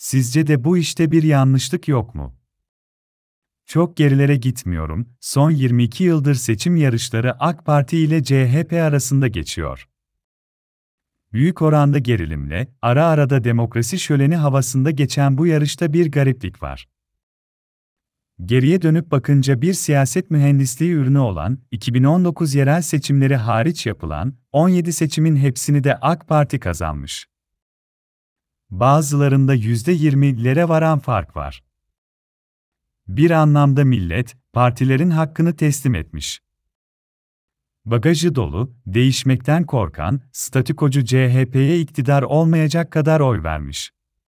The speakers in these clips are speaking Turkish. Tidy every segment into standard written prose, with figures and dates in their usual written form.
Sizce de bu işte bir yanlışlık yok mu? Çok gerilere gitmiyorum, son 22 yıldır seçim yarışları AK Parti ile CHP arasında geçiyor. Büyük oranda gerilimle, ara ara da demokrasi şöleni havasında geçen bu yarışta bir gariplik var. Geriye dönüp bakınca bir siyaset mühendisliği ürünü olan, 2019 yerel seçimleri hariç yapılan, 17 seçimin hepsini de AK Parti kazanmış. Bazılarında %20'lere varan fark var. Bir anlamda millet, partilerin hakkını teslim etmiş. Bagajı dolu, değişmekten korkan, statükocu CHP'ye iktidar olmayacak kadar oy vermiş.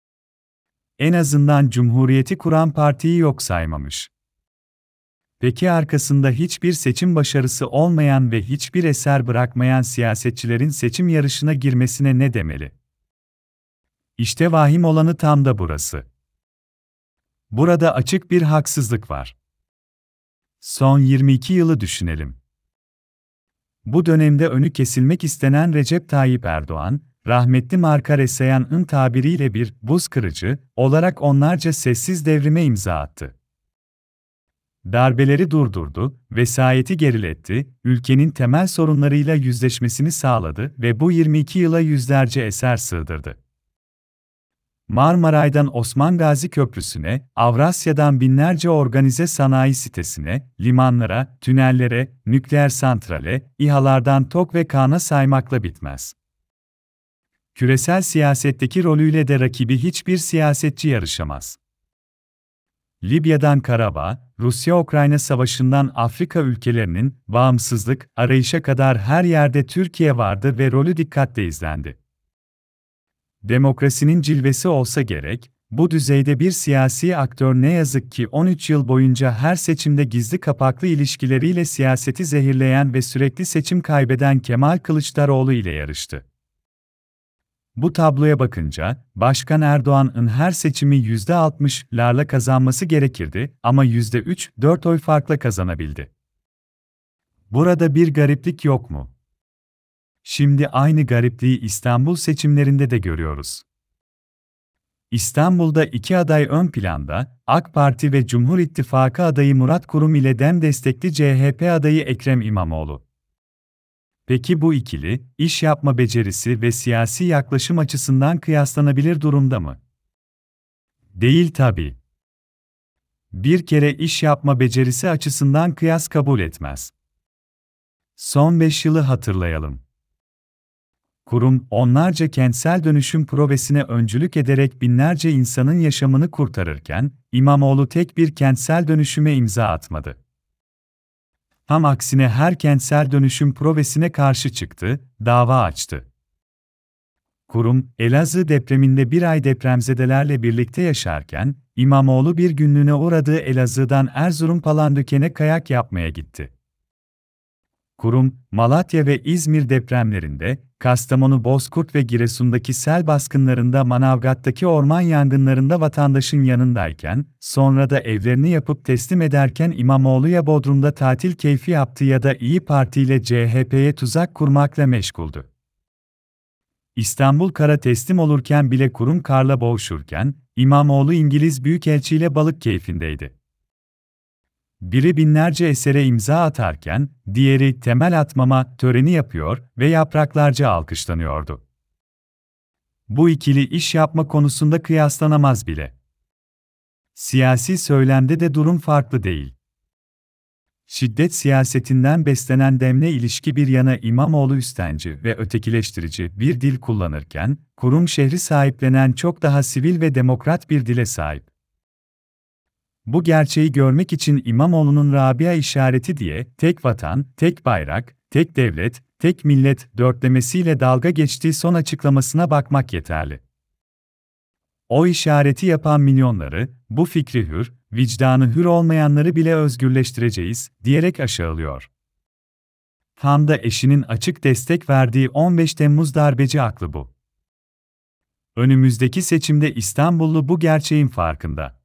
En azından Cumhuriyeti kuran partiyi yok saymamış. Peki arkasında hiçbir seçim başarısı olmayan ve hiçbir eser bırakmayan siyasetçilerin seçim yarışına girmesine ne demeli? İşte vahim olanı tam da burası. Burada açık bir haksızlık var. Son 22 yılı düşünelim. Bu dönemde önü kesilmek istenen Recep Tayyip Erdoğan, rahmetli Markar Esayan'ın tabiriyle bir buz kırıcı olarak onlarca sessiz devrime imza attı. Darbeleri durdurdu, vesayeti geriletti, ülkenin temel sorunlarıyla yüzleşmesini sağladı ve bu 22 yıla yüzlerce eser sığdırdı. Marmaray'dan Osman Gazi Köprüsü'ne, Avrasya'dan binlerce organize sanayi sitesine, limanlara, tünellere, nükleer santrale, İHA'lardan TOK ve KAN'a saymakla bitmez. Küresel siyasetteki rolüyle de rakibi hiçbir siyasetçi yarışamaz. Libya'dan Karabağ, Rusya-Ukrayna savaşından Afrika ülkelerinin bağımsızlık arayışa kadar her yerde Türkiye vardı ve rolü dikkatle izlendi. Demokrasinin cilvesi olsa gerek, bu düzeyde bir siyasi aktör ne yazık ki 13 yıl boyunca her seçimde gizli kapaklı ilişkileriyle siyaseti zehirleyen ve sürekli seçim kaybeden Kemal Kılıçdaroğlu ile yarıştı. Bu tabloya bakınca, Başkan Erdoğan'ın her seçimi %60'larla kazanması gerekirdi ama %3-4 oy farkla kazanabildi. Burada bir gariplik yok mu? Şimdi aynı garipliği İstanbul seçimlerinde de görüyoruz. İstanbul'da iki aday ön planda, AK Parti ve Cumhur İttifakı adayı Murat Kurum ile DEM destekli CHP adayı Ekrem İmamoğlu. Peki bu ikili, iş yapma becerisi ve siyasi yaklaşım açısından kıyaslanabilir durumda mı? Değil tabii. Bir kere iş yapma becerisi açısından kıyas kabul etmez. Son 5 yılı hatırlayalım. Kurum, onlarca kentsel dönüşüm projesine öncülük ederek binlerce insanın yaşamını kurtarırken, İmamoğlu tek bir kentsel dönüşüme imza atmadı. Tam aksine her kentsel dönüşüm projesine karşı çıktı, dava açtı. Kurum, Elazığ depreminde bir ay depremzedelerle birlikte yaşarken, İmamoğlu bir günlüğüne uğradığı Elazığ'dan Erzurum Palandöken'e kayak yapmaya gitti. Kurum, Malatya ve İzmir depremlerinde, Kastamonu Bozkurt ve Giresun'daki sel baskınlarında Manavgat'taki orman yangınlarında vatandaşın yanındayken, sonra da evlerini yapıp teslim ederken İmamoğlu ya Bodrum'da tatil keyfi yaptı ya da İyi Parti ile CHP'ye tuzak kurmakla meşguldü. İstanbul kara teslim olurken bile kurum karla boğuşurken, İmamoğlu İngiliz Büyükelçiyle balık keyfindeydi. Biri binlerce esere imza atarken, diğeri temel atmama töreni yapıyor ve yapraklarca alkışlanıyordu. Bu ikili iş yapma konusunda kıyaslanamaz bile. Siyasi söylemde de durum farklı değil. Şiddet siyasetinden beslenen DEM'le ilişki bir yana İmamoğlu üstenci ve ötekileştirici bir dil kullanırken, kurum şehri sahiplenen çok daha sivil ve demokrat bir dile sahip. Bu gerçeği görmek için İmamoğlu'nun Rabia işareti diye tek vatan, tek bayrak, tek devlet, tek millet dörtlemesiyle dalga geçtiği son açıklamasına bakmak yeterli. O işareti yapan milyonları, bu fikri hür, vicdanı hür olmayanları bile özgürleştireceğiz, diyerek aşağılıyor. Tam da eşinin açık destek verdiği 15 Temmuz darbeci aklı bu. Önümüzdeki seçimde İstanbullu bu gerçeğin farkında.